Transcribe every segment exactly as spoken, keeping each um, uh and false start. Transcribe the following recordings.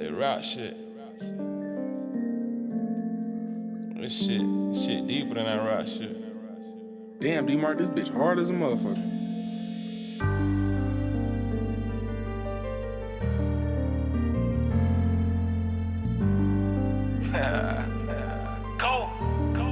That rap shit. This shit, shit deeper than that rap shit. Damn, D-Mark, this bitch hard as a motherfucker. Go, go.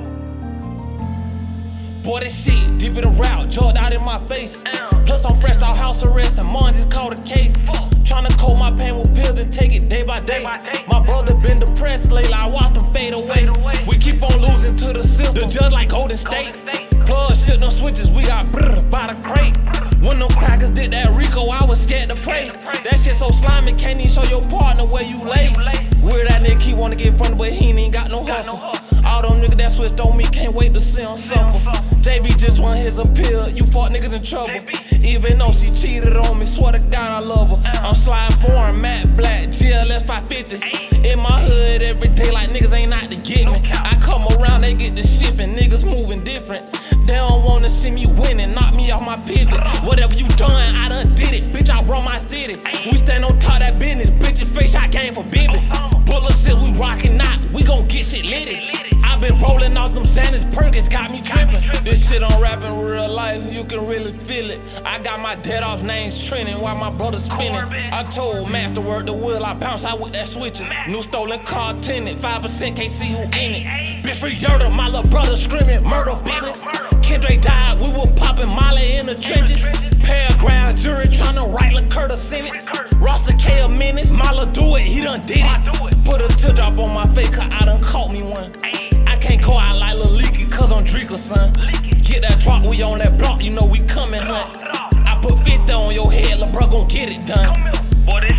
Boy, this shit deeper than route, jumped out in my face. Plus I'm fresh out house arrest and mom just called a case. Tryna cope my pain with pills and take it day by day. My brother been depressed lately, I watched him fade away. We keep on losing to the system, just like Golden State. Plug shit, no switches, we got brrr by the crate. When them crackers did that Rico, I was scared to pray. That shit so slimy, can't even show your partner where you lay. Weird that nigga keep wanna get front, but he ain't got no hustle. All them niggas that switched on me, can't wait to see him suffer. J B just want his appeal, you fuck niggas in trouble. Even though she cheated on me, swear to God I love her. I'm sliding foreign, matte black, G L S five fifty. In my hood every day like niggas ain't out to get me. I come around, they get the shift and niggas moving different. They don't wanna see me winning, knock me off my pivot. Whatever you done, I done did it, bitch, I run my city. We stand on top of that business, bitch, your face shot game for Bibby. Bullets said we rockin' out, we gon' get shit litty. I been rolling off them Xanax, Perkins got me trippin'. This shit on rap in real life, you can really feel it. I got my dead off names trending while my brother spinning. I told Master work the wheel, I bounce out with that switching. New stolen car tenant, five percent can't see who in it. Bitch free Yerda, my little brother screaming murder business. Kendra died, we were popping Molly in the trenches. Paragraph jury tryna write LaCurta a sentence. Roster K a menace, Mala do it, he done did it. Put a teardrop on my face, cause I done caught me one. I can't go out like Lil Leaky, cause I'm Drika, son. Get that drop, we on that block, you know we coming, hunt. I put fifty on your head, LeBron gon' get it done. Boy, this